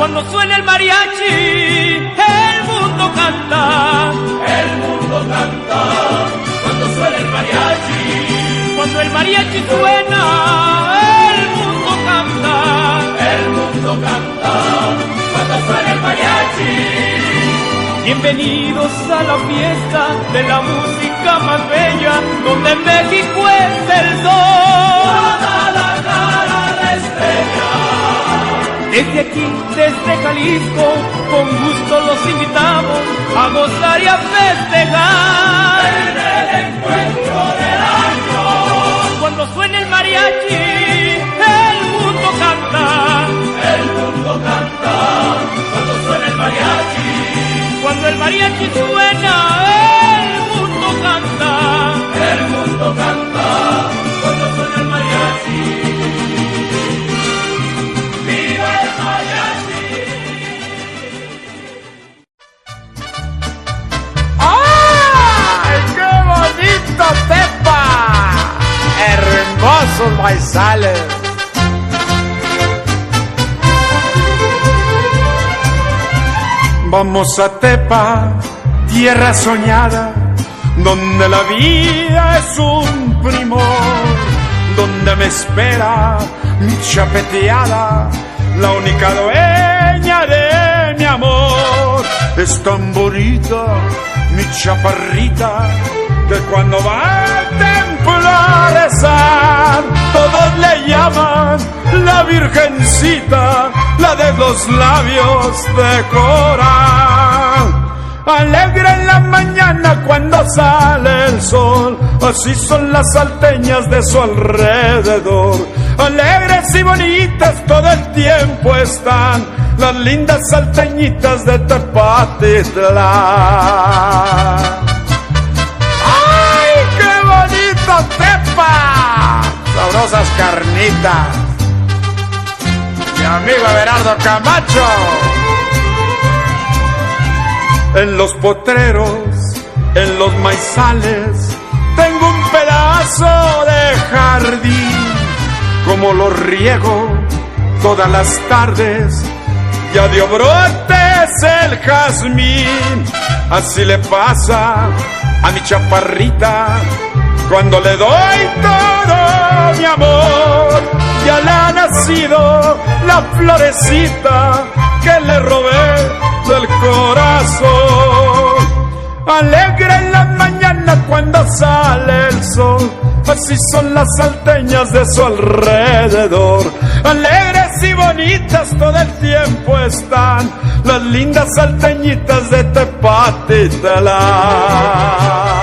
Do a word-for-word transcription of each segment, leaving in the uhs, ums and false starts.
Cuando suena el mariachi, el mundo canta. El mundo canta cuando suena el mariachi. Cuando el mariachi suena, el mundo canta. El mundo canta cuando suena el mariachi. Bienvenidos a la fiesta de la música más bella, donde México es el sol. Toda la cara destella. Desde aquí, desde Jalisco, con gusto los invitamos a gozar y a festejar. En el encuentro del año. Cuando suene el mariachi, el mundo canta. El mundo canta cuando suena el mariachi. Cuando el mariachi suena, el mundo canta. El mundo canta cuando suena el mariachi. ¡Viva el mariachi! ¡Ay, qué bonito Tepa! Hermosos maizales. Vamos a Tepa, tierra soñada, donde la vida es un primor, donde me espera mi chapeteada, la única dueña de mi amor. Es tan bonita mi chaparrita, que cuando va al templo a rezar, todos le llaman la Virgencita, la de los labios de coral. Alegre en la mañana cuando sale el sol, así son las salteñas de su alrededor. Alegres y bonitas todo el tiempo están las lindas salteñitas de Tepatitlán. ¡Ay, qué bonito Tepa! Sabrosas carnitas. Mi amigo Everardo Camacho. En los potreros, en los maizales, tengo un pedazo de jardín. Como lo riego todas las tardes, ya dio brotes el jazmín. Así le pasa a mi chaparrita cuando le doy todo mi amor. Ya le ha nacido la florecita que le robé del corazón. Alegre en la mañana cuando sale el sol, así son las salteñas de su alrededor. Alegres y bonitas todo el tiempo están las lindas salteñitas de Tepatitlán.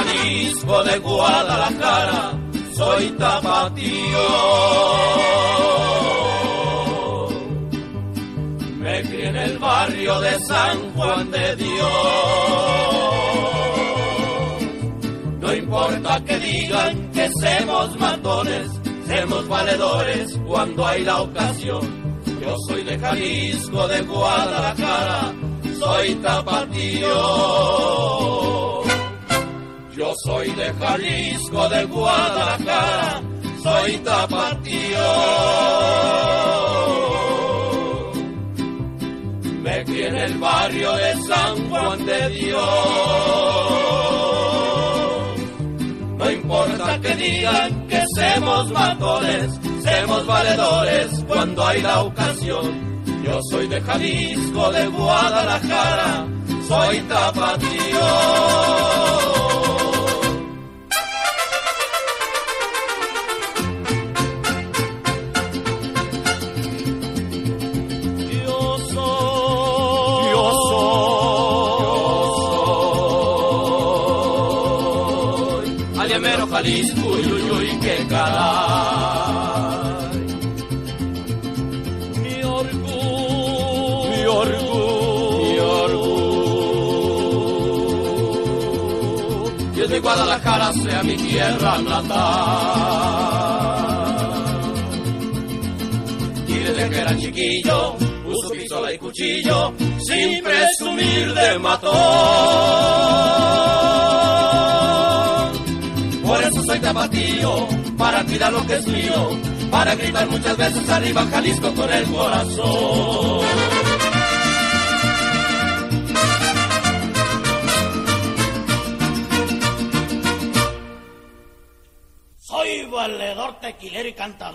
Jalisco, de Guadalajara, soy tapatío. Me crié en el barrio de San Juan de Dios. No importa que digan que semos matones, semos valedores cuando hay la ocasión. Yo soy de Jalisco, de Guadalajara, soy tapatío. Yo soy de Jalisco, de Guadalajara, soy tapatío. Me crié en el barrio de San Juan de Dios. No importa que digan que semos matones, semos valedores cuando hay la ocasión. Yo soy de Jalisco, de Guadalajara, soy tapatío. Yo soy, yo soy, Aliamero, Jalisco, Uyuyuy, que caray. Mi orgullo, mi orgullo, mi orgullo. Yo de Guadalajara sea mi tierra natal. Y desde que era chiquillo, uso pistola y cuchillo, sin presumir de matón. Por eso soy tapatío, para cuidar lo que es mío, para gritar muchas veces arriba Jalisco con el corazón. Soy valedor, tequilero y cantador.